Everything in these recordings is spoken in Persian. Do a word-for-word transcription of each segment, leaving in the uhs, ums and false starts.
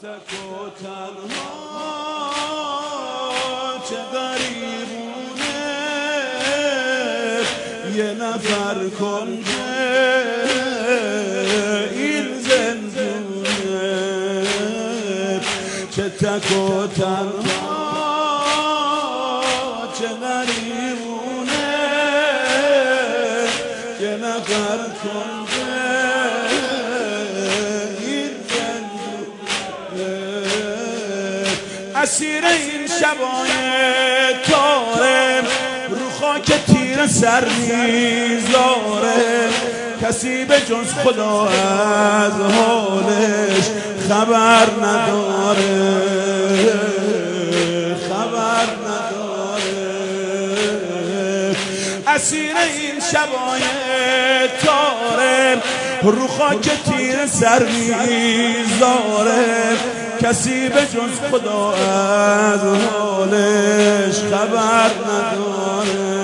تک و تنها چه غریبونه یه نفر کنجه این زندونه چه تک و تنها چه غریبونه یه نفر کنجه اسیر این شبای تاره رو خاک تیر سر میذاره کسی به جز خدا از حالش خبر نداره خبر نداره اسیر این شبای تاره رو خاک تیر سر میذاره کسی به جز خدا از حالش خبر نداره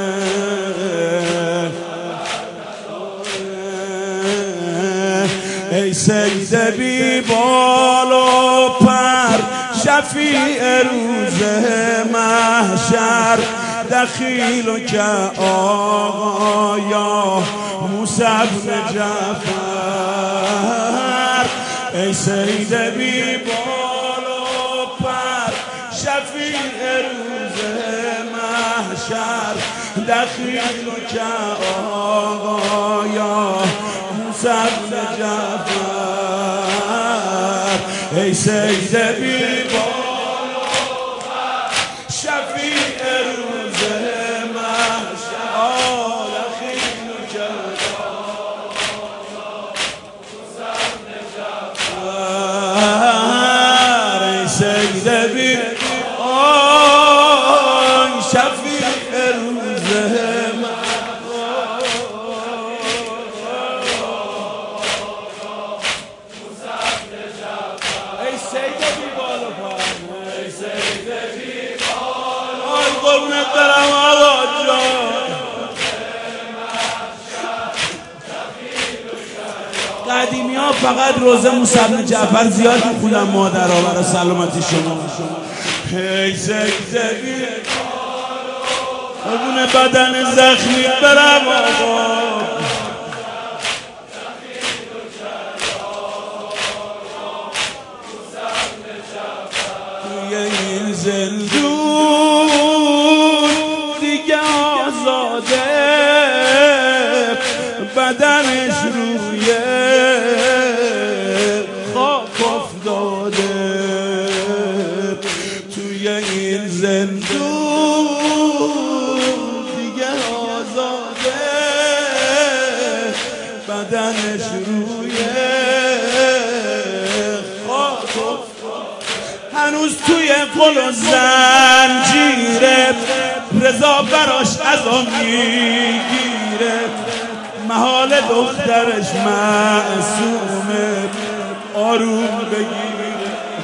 ای سید بی بال و پر شفیع روز محشر دخیل و که آقا یا موسی بن جعفر ای سید بی بال و پر شفیع روز محشر دخیل و که آقا یا موسی بن جعفر ای سید بی بال و پر شفیع روز محشر دخیل و که سید بی آن شفیع روز ای سید بی بال و پر ای سید بی بال آی قربونت برم آقا جان قدیمی ها فقط روزه موسی بن جعفر زیاد میخونن مادرها برای سلامتی شما ای سید بی قربون بدن زخمی برم آقا توی این زندون دیگه آزاده بدنش روی خاک افتاده توی این زندون دیگه آزاده بدنش روی خاک افتاده هنوز توی قل و زنجیره رضا براش عزا میگیره محال دخترش معصومه آروم بگیره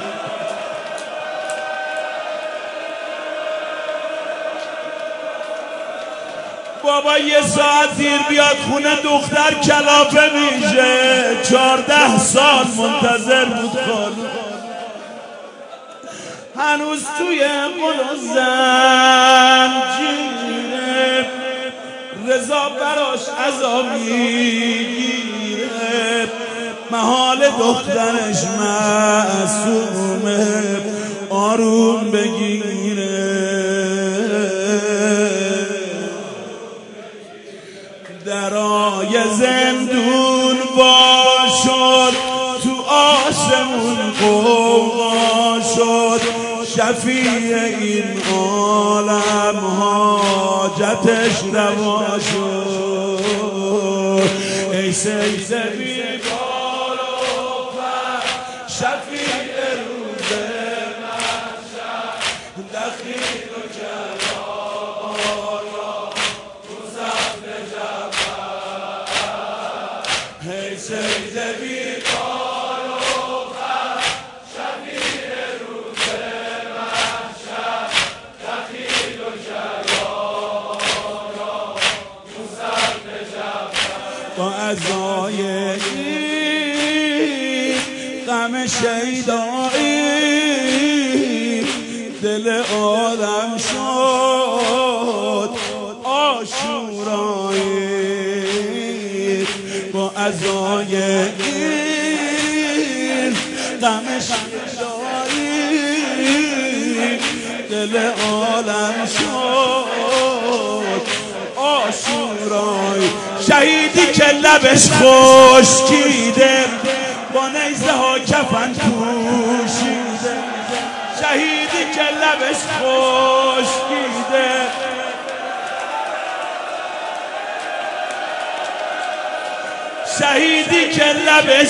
بابا یه ساعت دیر بیاد خونه دختر کلافه میشه چارده سال منتظر بود خانم هنوز توی قل و زنجیره رضا براش عزا میگیره محال دخترش معصومه آروم بگیره درای زندون وا شد تو آسمون قوقا شد شفیع این عالم حاجتش روا شد ای سید بی بال و پر شفیع روز محشر دخیل و که آقا موسی بن جعفر ای سید بی بال و پر شفیع روز محشر دخیل و که آقا موسی بن جعفر با عزای این غم شیدایی دل آدم شد آشورایی با عزای این غم شیدایی دل عالم شد آشورایی شهیدی که لبش خشکیده با نیزه ها کفن پوشیده شهیدی که لبش خشکیده شهیدی که لبش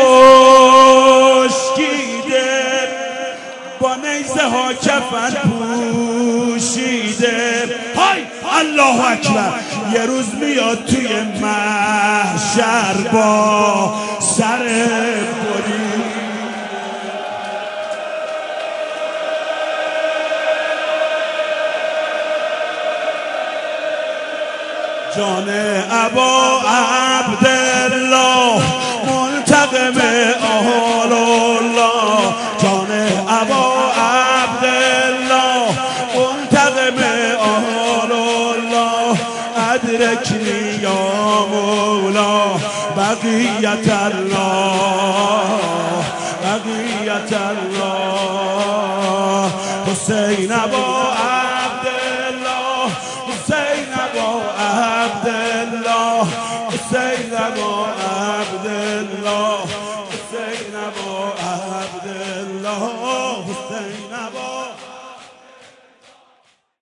خشکیده با نیزه ها کفن پوشیده های الله اکبر یه روز میاد توی محشر با سر بری جان ابا عبدالله منتقم آل الله جان ابا عبدالله منتقم آل الله ادرکنی یا مولا بقیت الله بقیت الله حسین ابا عبدالله حسین ابا عبدالله حسین ابا